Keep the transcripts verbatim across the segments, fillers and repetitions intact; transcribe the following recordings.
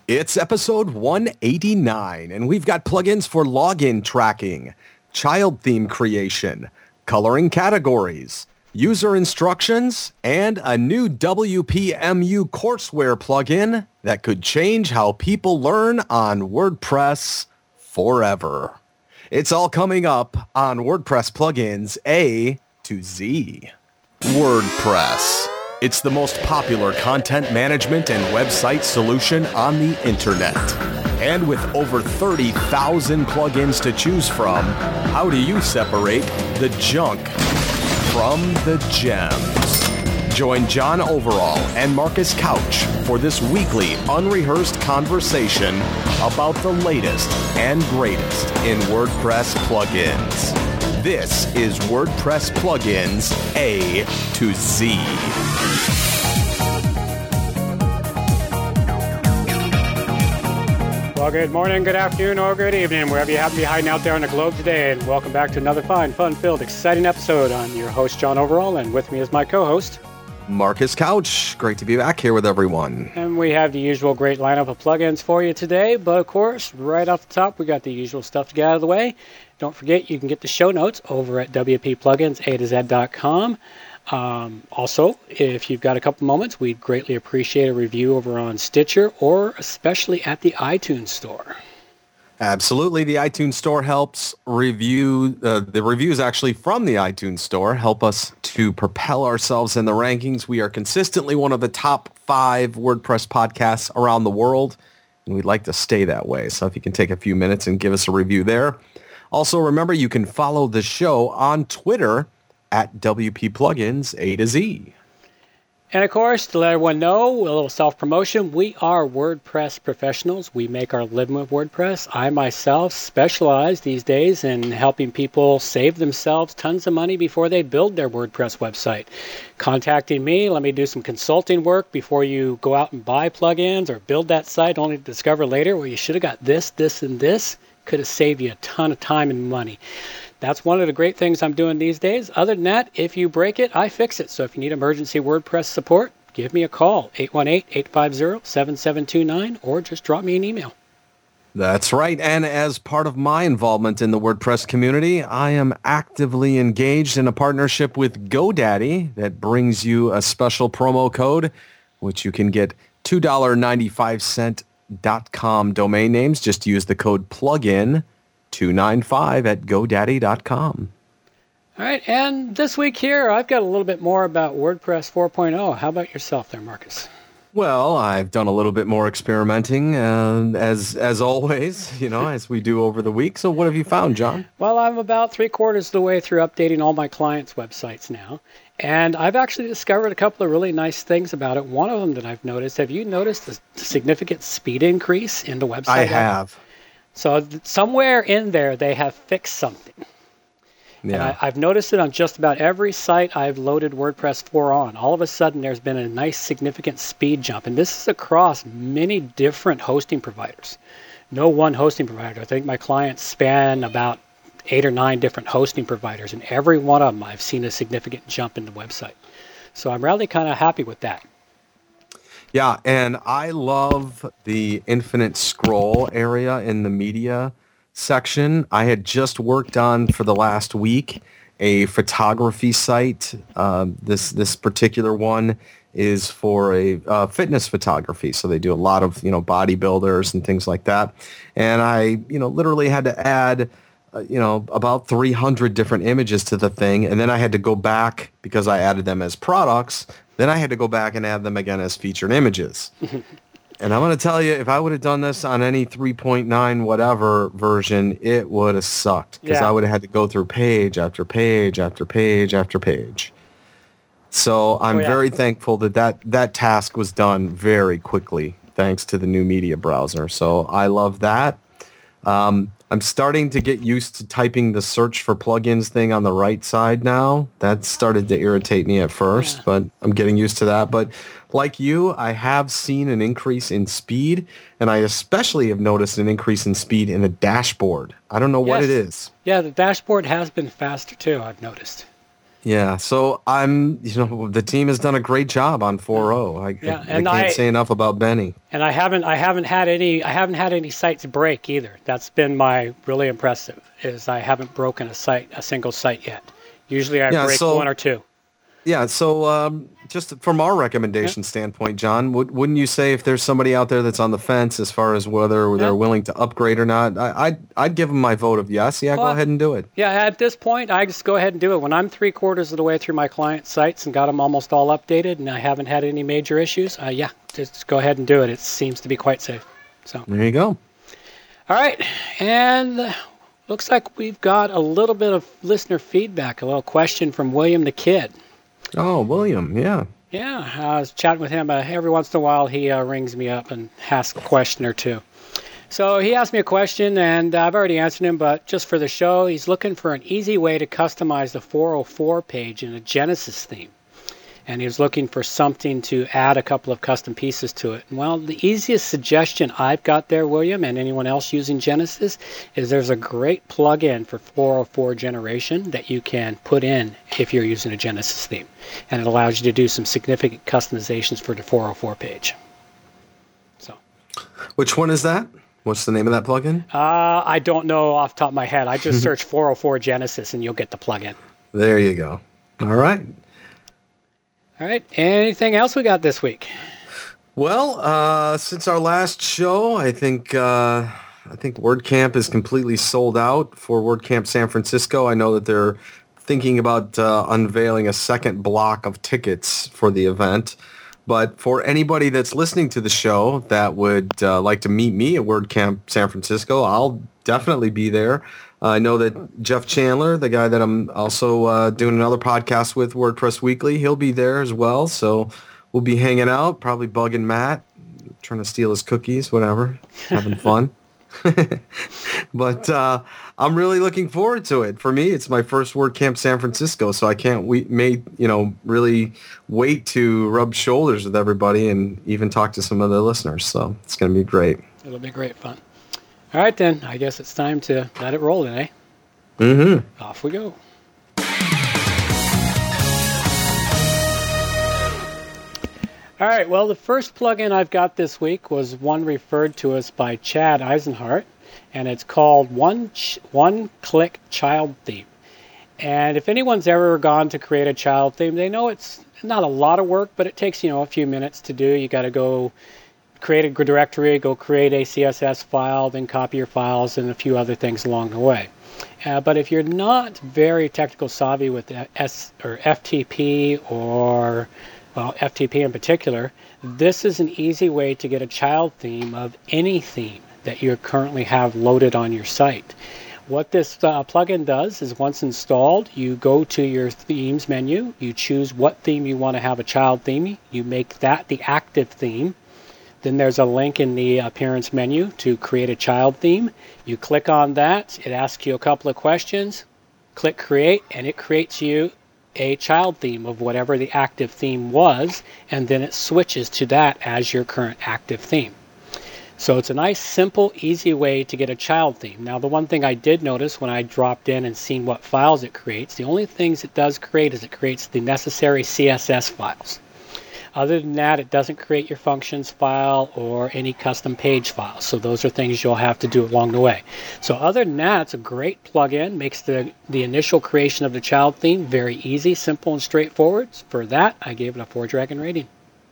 It's episode one eighty-nine, and we've got plugins for login tracking, child theme creation, coloring categories, user instructions, and a new W P M U courseware plugin that could change how people learn on WordPress forever. It's all coming up on WordPress Plugins A to Z. WordPress. It's the most popular content management and website solution on the internet. And with over thirty thousand plugins to choose from, how do you separate the junk from the gems? Join John Overall and Marcus Couch for this weekly unrehearsed conversation about the latest and greatest in WordPress plugins. This is WordPress Plugins A to Z. Well, good morning, good afternoon, or good evening, wherever you happen to be hiding out there on the globe today, and welcome back to another fine, fun-filled, exciting episode. I'm your host, John Overall, and with me is my co-host, Marcus Couch. Great to be back here with everyone. And we have the usual great lineup of plugins for you today, but of course, right off the top, we got the usual stuff to get out of the way. Don't forget, you can get the show notes over at W P Plugins A to Z dot com. Um, also, if you've got a couple moments, we'd greatly appreciate a review over on Stitcher or especially at the iTunes Store. Absolutely. The iTunes Store helps review, uh, the reviews actually from the iTunes Store help us to propel ourselves in the rankings. We are consistently one of the top five WordPress podcasts around the world, and we'd like to stay that way. So if you can take a few minutes and give us a review there. Also, remember, you can follow the show on Twitter at W P Plugins A to Z. And of course, to let everyone know, a little self-promotion, we are WordPress professionals. We make our living with WordPress. I myself specialize these days in helping people save themselves tons of money before they build their WordPress website. Contacting me, let me do some consulting work before you go out and buy plugins or build that site, only to discover later, well, you should have got this, this, and this. Could have saved you a ton of time and money. That's one of the great things I'm doing these days. Other than that, if you break it, I fix it. So if you need emergency WordPress support, give me a call, eight one eight, eight five zero, seven seven two nine, or just drop me an email. That's right. And as part of my involvement in the WordPress community, I am actively engaged in a partnership with GoDaddy that brings you a special promo code, which you can get two dollars and ninety-five cents dot com domain names. Just use the code plugin two ninety-five at godaddy dot com. All right, and this week here, I've got a little bit more about WordPress four point oh. How about yourself there, Marcus? Well, I've done a little bit more experimenting, uh, as as always, you know, as we do over the week. So what have you found, John? Well, I'm about three quarters of the way through updating all my clients' websites now. And I've actually discovered a couple of really nice things about it. One of them that I've noticed, have you noticed a significant speed increase in the website? I have. So th- somewhere in there, they have fixed something. Yeah. And I, I've noticed it on just about every site I've loaded WordPress four on. All of a sudden, there's been a nice significant speed jump. And this is across many different hosting providers. No one hosting provider. I think my clients span about eight or nine different hosting providers. And every one of them, I've seen a significant jump in the website. So I'm really kind of happy with that. Yeah, and I love the infinite scroll area in the media section. I had just worked on, for the last week, a photography site. Uh, this this particular one is for a uh, fitness photography, so they do a lot of, you know, bodybuilders and things like that. And I, you know, literally had to add, uh, you know, about three hundred different images to the thing, and then I had to go back because I added them as products. Then I had to go back and add them again as featured images. And I'm going to tell you, if I would have done this on any three point nine whatever version, it would have sucked because Yeah. I would have had to go through page after page after page after page. So I'm Oh, yeah. very thankful that, that that task was done very quickly thanks to the new media browser. So I love that. Um, I'm starting to get used to typing the search for plugins thing on the right side now. That started to irritate me at first, Yeah. but I'm getting used to that. But like you, I have seen an increase in speed, and I especially have noticed an increase in speed in the dashboard. I don't know what Yes. it is. Yeah, the dashboard has been faster too, I've noticed. Yeah, so I'm, you know, the team has done a great job on four point oh. I, Yeah, I, I and can't I- say enough about Benny. And I haven't I haven't had any I haven't had any sites break either. That's been my really impressive is I haven't broken a site a single site yet. Usually I Yeah, break so- one or two. Yeah, so um, just from our recommendation standpoint, John, would, wouldn't you say if there's somebody out there that's on the fence as far as whether Yeah. they're willing to upgrade or not, I, I'd, I'd give them my vote of yes. Yeah, go Well, ahead and do it. Yeah, at this point I just go ahead and do it. When I'm three quarters of the way through my client sites and got them almost all updated and I haven't had any major issues, uh, yeah, just go ahead and do it. It seems to be quite safe. So There you go. all right, and looks like we've got a little bit of listener feedback, a little question from William the Kid. Oh, William, yeah. Yeah, I was chatting with him. Uh, every once in a while, he uh, rings me up and asks a question or two. So he asked me a question, and I've already answered him, but just for the show, he's looking for an easy way to customize the four oh four page in a Genesis theme. And he was looking for something to add a couple of custom pieces to it. Well, the easiest suggestion I've got there, William, and anyone else using Genesis, is there's a great plugin for four oh four generation that you can put in if you're using a Genesis theme. And it allows you to do some significant customizations for the four oh four page. So, Which one is that? What's the name of that plugin? uh, I don't know off the top of my head. I just search four oh four Genesis and you'll get the plugin. There you go. All right. All right. Anything else we got this week? Well, uh, since our last show, I think uh, I think WordCamp is completely sold out for WordCamp San Francisco. I know that they're thinking about uh, unveiling a second block of tickets for the event. But for anybody that's listening to the show that would uh, like to meet me at WordCamp San Francisco, I'll definitely be there. Uh, I know that Jeff Chandler, the guy that I'm also uh, doing another podcast with, WordPress Weekly, he'll be there as well. So we'll be hanging out, probably bugging Matt, trying to steal his cookies, whatever, having fun. But uh, I'm really looking forward to it. For me, it's my first WordCamp San Francisco, so I can't wait, may, you know, really wait to rub shoulders with everybody and even talk to some of the listeners. So it's going to be great. It'll be great fun. All right, then. I guess it's time to let it roll today. Mm-hmm. Off we go. All right, well, the first plugin I've got this week was one referred to us by Chad Eisenhart, and it's called One Ch- One Click Child Theme. And if anyone's ever gone to create a child theme, they know it's not a lot of work, but it takes, you know, a few minutes to do. You got to go create a directory, go create a C S S file, then copy your files, and a few other things along the way. Uh, but if you're not very technical savvy with S or F T P or well, F T P in particular, this is an easy way to get a child theme of any theme that you currently have loaded on your site. What this uh, plugin does is once installed, you go to your themes menu, you choose what theme you want to have a child theme, you make that the active theme. Then there's a link in the appearance menu to create a child theme. You click on that, it asks you a couple of questions, click create, and it creates you a child theme of whatever the active theme was, and then it switches to that as your current active theme. So it's a nice, simple, easy way to get a child theme. Now, the one thing I did notice when I dropped in and seen what files it creates, the only things it does create is it creates the necessary C S S files. Other than that, it doesn't create your functions file or any custom page files. So those are things you'll have to do along the way. So other than that, it's a great plugin. Makes the, the initial creation of the child theme very easy, simple, and straightforward. For that, I gave it a four dragon rating.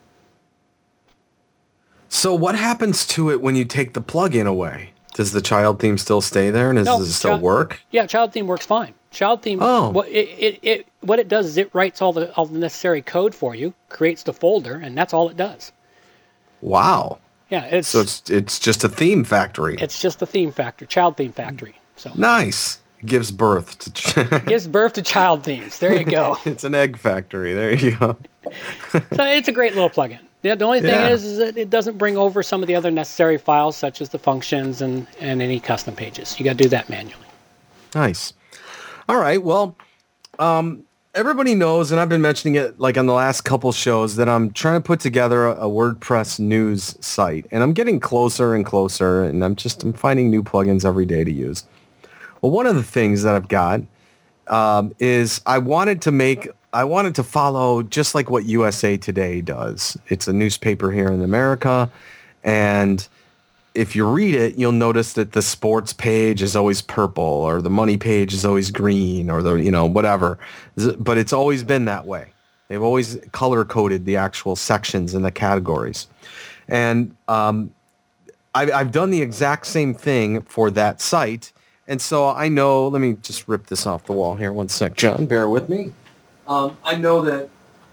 So what happens to it when you take the plugin away? Does the child theme still stay there, and does, No, does it still child- work? Yeah, child theme works fine. Child theme, Oh. what it, it, it what it does is it writes all the all the necessary code for you, creates the folder, and that's all it does. Wow. Yeah, it's So it's it's just a theme factory. it's just a theme factory, child theme factory. So Nice. It gives birth to. Ch- gives birth to child themes. There you go. It's an egg factory. There you go. So it's a great little plugin. Yeah, the only thing Yeah. is, is that it doesn't bring over some of the other necessary files, such as the functions and, and any custom pages. You got to do that manually. Nice. All right. Well, um, everybody knows, and I've been mentioning it like on the last couple shows, that I'm trying to put together a, a WordPress news site, and I'm getting closer and closer, and I'm just I'm finding new plugins every day to use. Well, one of the things that I've got um, is I wanted to make, I wanted to follow just like what U S A Today does. It's a newspaper here in America, and if you read it, you'll notice that the sports page is always purple, or the money page is always green, or the, you know, whatever. But it's always been that way. They've always color-coded the actual sections and the categories. And um, I've, I've done the exact same thing for that site. And so I know, let me just rip this off the wall here one sec, John. Bear with me. Um, I know that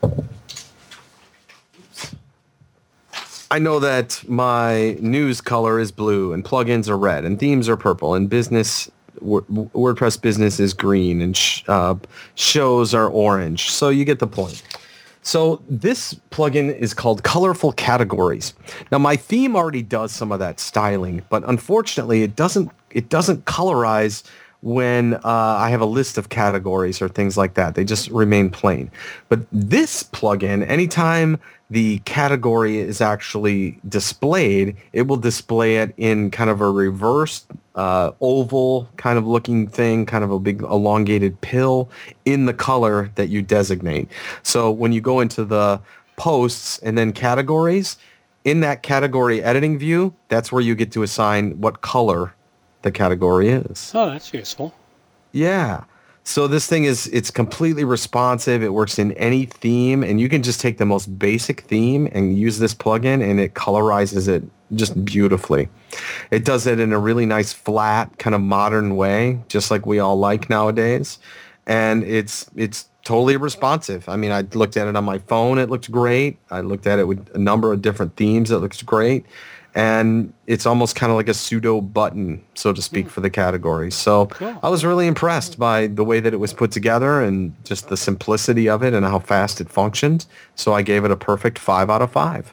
I know that my news color is blue and plugins are red and themes are purple and business WordPress business is green and sh- uh, shows are orange. So you get the point. So this plugin is called Colorful Categories. Now my theme already does some of that styling, but unfortunately it doesn't it doesn't colorize when uh, I have a list of categories or things like that. They just remain plain. But this plugin, anytime the category is actually displayed, it will display it in kind of a reverse uh, oval kind of looking thing, kind of a big elongated pill in the color that you designate. So when you go into the posts and then categories, in that category editing view, that's where you get to assign what color the category is. Oh, that's useful. Yeah. So this thing is, it's completely responsive. It works in any theme, and you can just take the most basic theme and use this plugin, and it colorizes it just beautifully. It does it in a really nice, flat, kind of modern way, just like we all like nowadays. And it's it's totally responsive. I mean, I looked at it on my phone. It looked great. I looked at it with a number of different themes. It looks great. And it's almost kind of like a pseudo button, so to speak, for the categories. So Cool. I was really impressed by the way that it was put together and just the simplicity of it and how fast it functioned. So I gave it a perfect five out of five.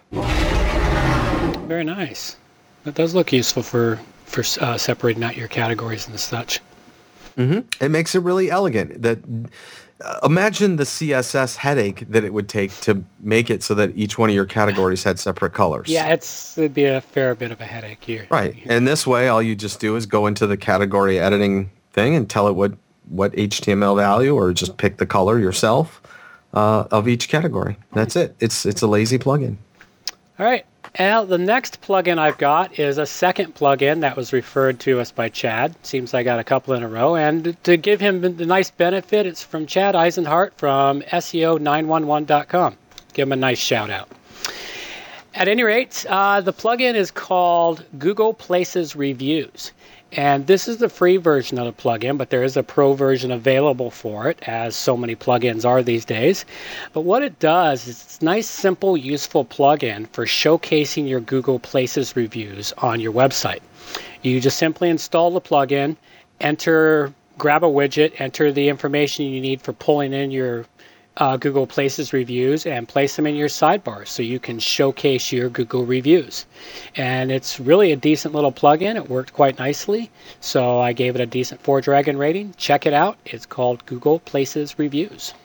Very nice. That does look useful for, for uh, separating out your categories and such. Mm-hmm. It makes it really elegant. That uh, imagine the C S S headache that it would take to make it so that each one of your categories had separate colors. Yeah, it's it'd be a fair bit of a headache here. Right. And this way, all you just do is go into the category editing thing and tell it what, what H T M L value, or just pick the color yourself uh, of each category. That's it. It's it's a lazy plugin. All right. Now, the next plugin I've got is a second plugin that was referred to us by Chad. Seems I got a couple in a row. And to give him the nice benefit, it's from Chad Eisenhart from S E O nine one one dot com. Give him a nice shout out. At any rate, uh, the plugin is called Google Places Reviews. And this is the free version of the plugin, but there is a pro version available for it, as so many plugins are these days. But what it does is it's a nice, simple, useful plugin for showcasing your Google Places reviews on your website. You just simply install the plugin, enter, grab a widget, enter the information you need for pulling in your Uh, Google Places reviews, and place them in your sidebar so you can showcase your Google reviews. And it's really a decent little plugin. It worked quite nicely, so I gave it a decent four dragon rating. Check it out. It's called Google Places Reviews.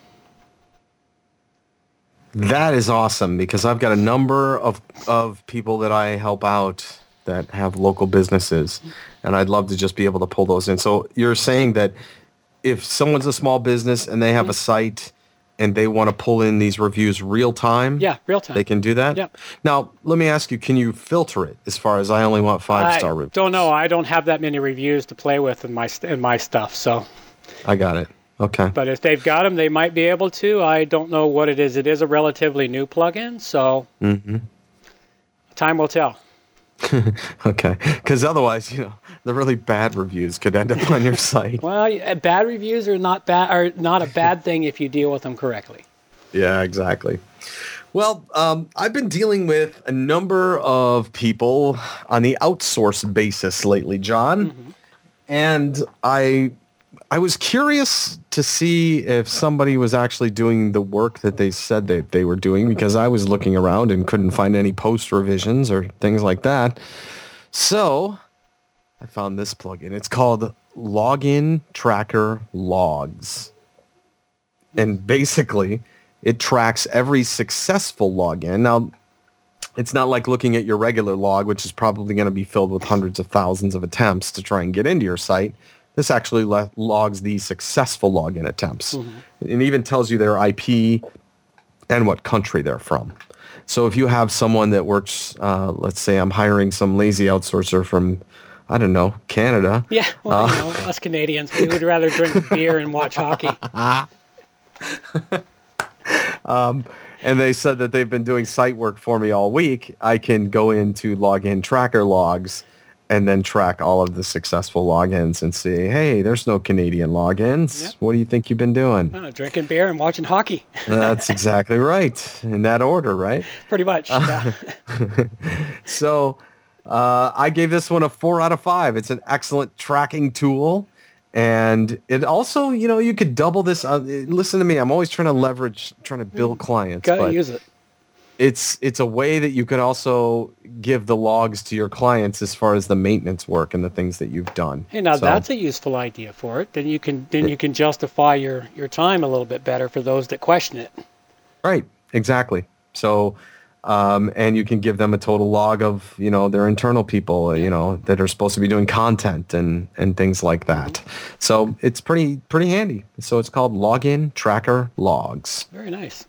That is awesome, because I've got a number of of people that I help out that have local businesses, and I'd love to just be able to pull those in. So you're saying that if someone's a small business and they have mm-hmm. a site and they want to pull in these reviews real time, yeah, real time, they can do that? Yep. Now, let me ask you, can you filter it as far as I only want five-star reviews? I don't know. I don't have that many reviews to play with in my in my stuff, so. I got it. Okay. But if they've got them, they might be able to. I don't know what it is. It is a relatively new plugin, so mm-hmm. time will tell. Okay, because otherwise, you know, the really bad reviews could end up on your site. Well, bad reviews are not bad are not a bad thing if you deal with them correctly. Yeah, exactly. Well, um, I've been dealing with a number of people on the outsourced basis lately, John, mm-hmm. and I I was curious to see if somebody was actually doing the work that they said that they were doing, because I was looking around and couldn't find any post revisions or things like that. So I found this plugin. It's called Login Tracker Logs. And basically, it tracks every successful login. Now, it's not like looking at your regular log, which is probably going to be filled with hundreds of thousands of attempts to try and get into your site. This actually le- logs the successful login attempts. Mm-hmm. It even tells you their I P and what country they're from. So if you have someone that works, uh, let's say I'm hiring some lazy outsourcer from, I don't know, Canada. Yeah, well, uh, you know, us Canadians, we would rather drink beer and watch hockey. um, and they said that they've been doing site work for me all week. I can go into login tracker logs and then track all of the successful logins and see, hey, there's no Canadian logins. Yep. What do you think you've been doing? Uh, drinking beer and watching hockey. That's exactly right. In that order, right? Pretty much, yeah. So uh, I gave this one a four out of five. It's an excellent tracking tool. And it also, you know, you could double this. Uh, listen to me. I'm always trying to leverage, trying to build clients. Got to use it. It's it's a way that you can also give the logs to your clients as far as the maintenance work and the things that you've done. Hey, now so, that's a useful idea for it. Then you can then you can justify your, your time a little bit better for those that question it. Right, exactly. So, um, and you can give them a total log of, you know, their internal people, you know, that are supposed to be doing content and, and things like that. Mm-hmm. So it's pretty pretty handy. So it's called Login Tracker Logs. Very nice.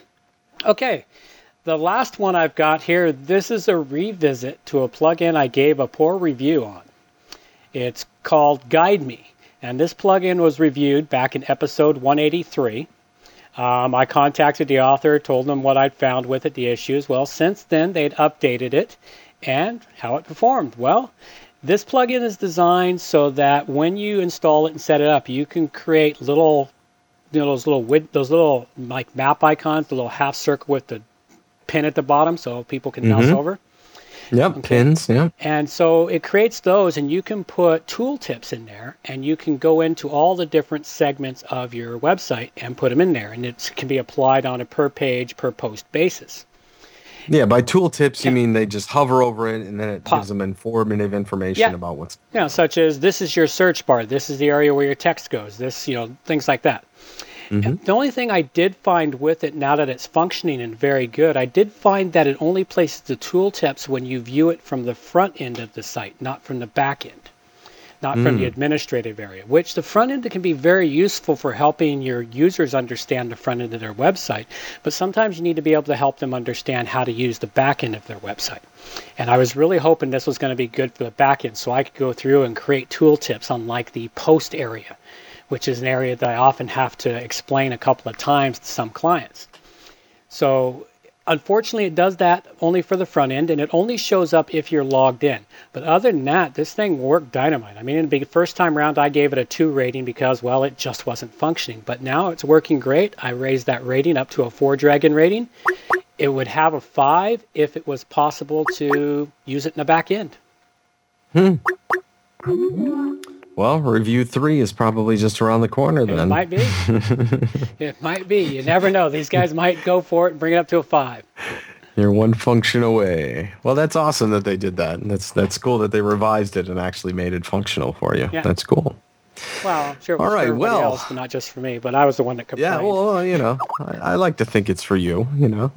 Okay. The last one I've got here, this is a revisit to a plugin I gave a poor review on. It's called Guide Me, and this plugin was reviewed back in episode one eighty-three. Um, I contacted the author, told them what I'd found with it, the issues. Well, since then, they'd updated it and how it performed. Well, this plugin is designed so that when you install it and set it up, you can create little, you know, those little, those little like map icons, the little half circle with the pin at the bottom so people can mouse mm-hmm. over. Yep, okay. Pins, yeah. And so it creates those, and you can put tooltips in there, and you can go into all the different segments of your website and put them in there, and it can be applied on a per page, per post basis. Yeah, by tooltips, yeah. You mean they just hover over it, and then it Pop. gives them informative information yeah. about what's... Yeah, such as this is your search bar, this is the area where your text goes, this, you know, things like that. Mm-hmm. The only thing I did find with it, now that it's functioning and very good, I did find that it only places the tooltips when you view it from the front end of the site, not from the back end, not mm. from the administrative area, which the front end can be very useful for helping your users understand the front end of their website. But sometimes you need to be able to help them understand how to use the back end of their website. And I was really hoping this was going to be good for the back end so I could go through and create tooltips on like the post area, which is an area that I often have to explain a couple of times to some clients. So unfortunately, it does that only for the front end, and it only shows up if you're logged in. But other than that, this thing worked dynamite. I mean, in the first time around, I gave it a two rating because, well, it just wasn't functioning. But now it's working great. I raised that rating up to a four dragon rating. It would have a five if it was possible to use it in the back end. Hmm. Well, review three is probably just around the corner then. It might be. It might be. You never know. These guys might go for it and bring it up to a five. You're one function away. Well, that's awesome that they did that. That's that's cool that they revised it and actually made it functional for you. Yeah. That's cool. Well, I'm sure it was All right, for everybody well, else, but not just for me. But I was the one that complained. Yeah, well, you know, I, I like to think it's for you, you know.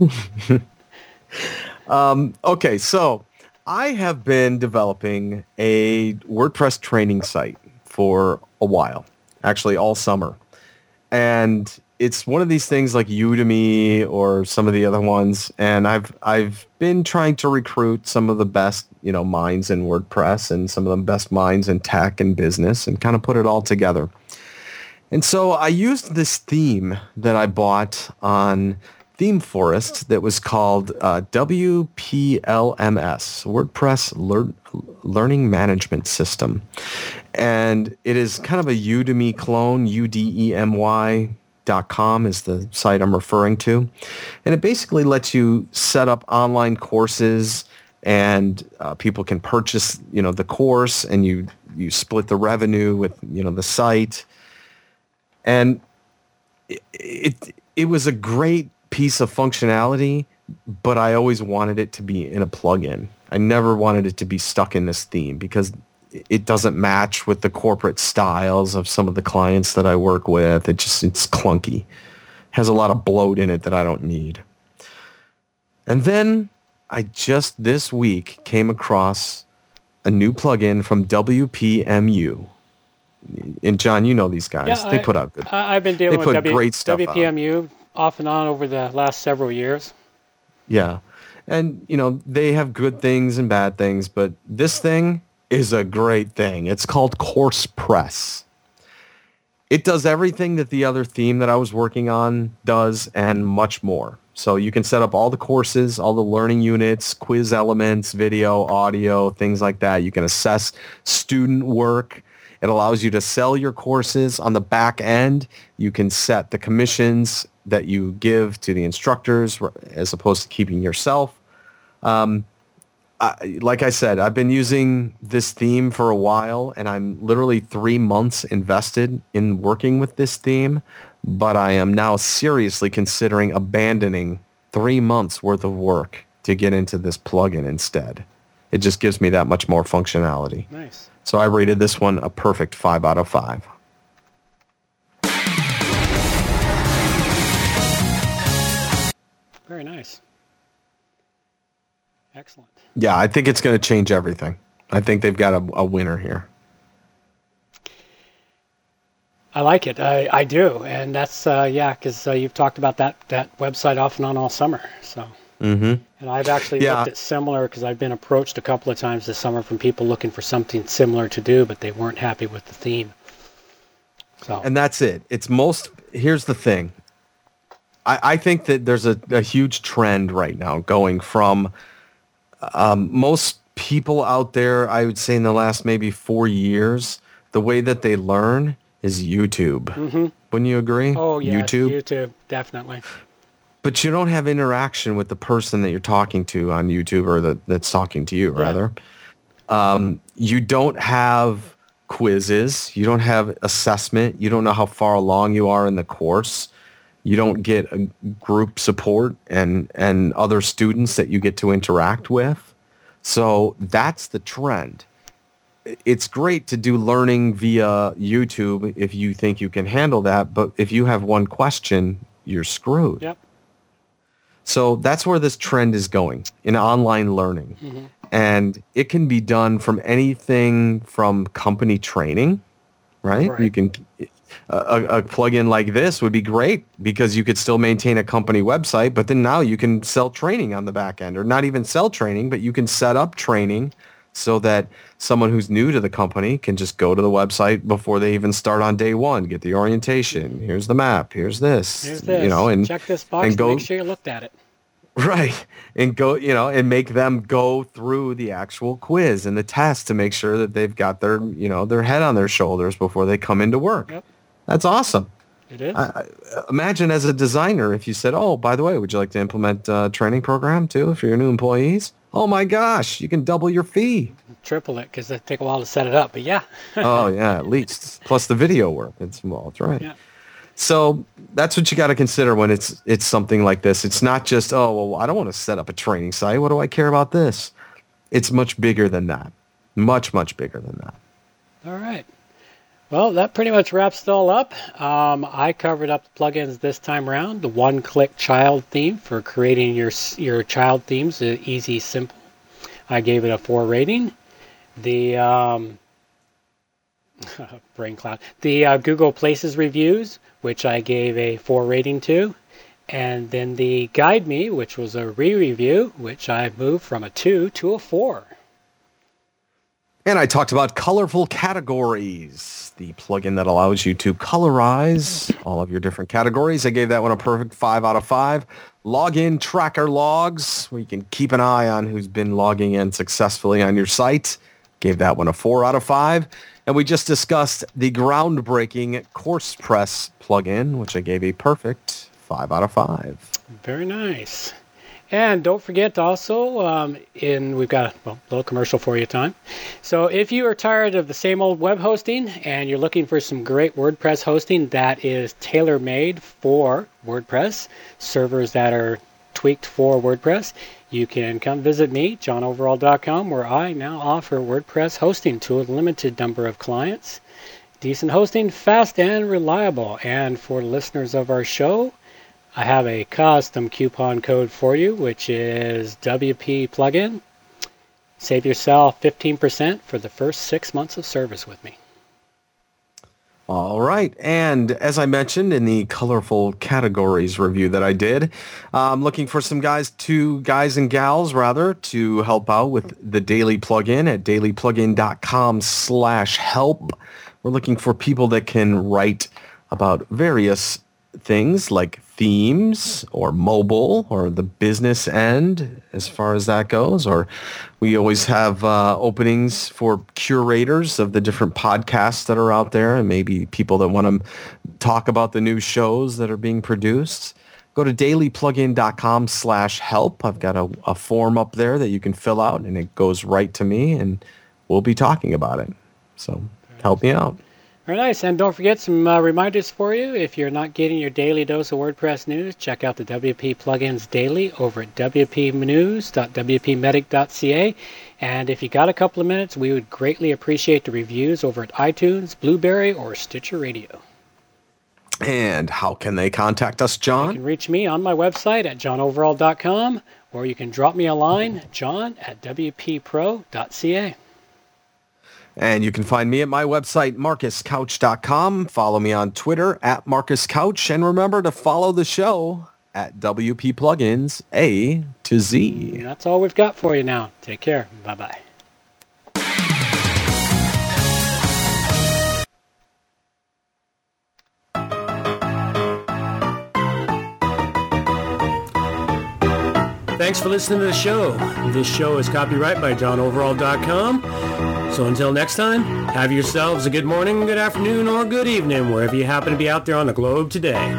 um, okay, so I have been developing a WordPress training site for a while, actually all summer. And it's one of these things like Udemy or some of the other ones. And I've I've been trying to recruit some of the best, you know, minds in WordPress and some of the best minds in tech and business and kind of put it all together. And so I used this theme that I bought on ThemeForest that was called uh, W P L M S, WordPress Lear- Learning Management System. And it is kind of a Udemy clone, U D E M Y dot com is the site I'm referring to. And it basically lets you set up online courses and uh, people can purchase, you know, the course and you, you split the revenue with, you know, the site. And it, it, it was a great piece of functionality, but I always wanted it to be in a plugin. I never wanted it to be stuck in this theme because it doesn't match with the corporate styles of some of the clients that I work with. It just, it's clunky. It has a lot of bloat in it that I don't need. And then I just this week came across a new plugin from W P M U And John, you know these guys. Yeah, they I, put out good. I, I've been dealing they with put w, great stuff W P M U out. off and on over the last several years. Yeah. And, you know, they have good things and bad things, but this thing is a great thing. It's called CoursePress. It does everything that the other theme that I was working on does and much more. So you can set up all the courses, all the learning units, quiz elements, video, audio, things like that. You can assess student work. It allows you to sell your courses on the back end. You can set the commissions that you give to the instructors as opposed to keeping yourself. Um, I, like I said, I've been using this theme for a while, and I'm literally three months invested in working with this theme, but I am now seriously considering abandoning three months worth of work to get into this plugin instead. It just gives me that much more functionality. Nice. So I rated this one a perfect five out of five. Very nice. Excellent. Yeah, I think it's going to change everything. I think they've got a, a winner here. I like it. I, I do. And that's, uh, yeah, because uh, you've talked about that, that website off and on all summer. So, mm-hmm. And I've actually yeah. looked at similar because I've been approached a couple of times this summer from people looking for something similar to do, but they weren't happy with the theme. So. And that's it. It's most, here's the thing. I, I think that there's a, a huge trend right now going from um, most people out there, I would say in the last maybe four years, the way that they learn is YouTube. Mm-hmm. Wouldn't you agree? Oh, yeah. YouTube? YouTube, definitely. But you don't have interaction with the person that you're talking to on YouTube or that, that's talking to you, rather. Yeah. Um, you don't have quizzes. You don't have assessment. You don't know how far along you are in the course. You don't get a group support and, and other students that you get to interact with. So that's the trend. It's great to do learning via YouTube if you think you can handle that, but if you have one question, you're screwed. Yep. So that's where this trend is going in online learning. Mm-hmm. And it can be done from anything from company training, right? right. You can a, a plugin like this would be great because you could still maintain a company website, but then now you can sell training on the back end, or not even sell training, but you can set up training so that someone who's new to the company can just go to the website before they even start on day one, get the orientation. Here's the map. Here's this. Here's this. You know, and check this box and go, make sure you looked at it. Right. And go, you know, and make them go through the actual quiz and the test to make sure that they've got their, you know, their head on their shoulders before they come into work. Yep. That's awesome. It is. I, I, imagine as a designer, if you said, oh, by the way, would you like to implement a training program too for your new employees? Oh my gosh, you can double your fee. Triple it because it take a while to set it up, but yeah. Oh yeah, at least. Plus the video work that's involved, right? Yeah. So that's what you got to consider when it's it's something like this. It's not just, oh, well, I don't want to set up a training site. What do I care about this? It's much bigger than that. Much, much bigger than that. All right. Well, that pretty much wraps it all up. Um, I covered up the plugins this time around. The one-click child theme for creating your your child themes, uh, easy, simple. I gave it a four rating. The um, brain cloud. The uh, Google Places reviews, which I gave a four rating to. And then the Guide Me, which was a re-review, which I moved from a two to a four. And I talked about colorful categories, the plugin that allows you to colorize all of your different categories. I gave that one a perfect five out of five. Login tracker logs, where you can keep an eye on who's been logging in successfully on your site. Gave that one a four out of five. And we just discussed the groundbreaking CoursePress plugin, which I gave a perfect five out of five. Very nice. And don't forget also, um, in we've got a well, little commercial for you time. So if you are tired of the same old web hosting and you're looking for some great WordPress hosting that is tailor-made for WordPress, servers that are tweaked for WordPress, you can come visit me, john overall dot com, where I now offer WordPress hosting to a limited number of clients. Decent hosting, fast and reliable. And for listeners of our show, I have a custom coupon code for you, which is W P Plugin. Save yourself fifteen percent for the first six months of service with me. All right. And as I mentioned in the colorful categories review that I did, I'm looking for some guys to guys and gals rather to help out with the Daily Plugin at dailyplugin.com slash help. We're looking for people that can write about various things like themes or mobile or the business end as far as that goes. Or we always have uh, openings for curators of the different podcasts that are out there and maybe people that want to talk about the new shows that are being produced. Go to dailyplugin.com slash help. I've got a, a form up there that you can fill out and it goes right to me and we'll be talking about it. So help me out. Very nice. And don't forget some uh, reminders for you. If you're not getting your daily dose of WordPress news, check out the W P Plugins Daily over at w p news dot w p medic dot c a. And if you got a couple of minutes, we would greatly appreciate the reviews over at iTunes, Blueberry, or Stitcher Radio. And how can they contact us, John? You can reach me on my website at john overall dot com, or you can drop me a line, john at w p pro dot c a. And you can find me at my website, marcus couch dot com. Follow me on Twitter at marcus couch. And remember to follow the show at W P Plugins A to Z. And that's all we've got for you now. Take care. Bye-bye. Thanks for listening to the show. This show is copyright by john overall dot com. So until next time, have yourselves a good morning, good afternoon, or good evening, wherever you happen to be out there on the globe today.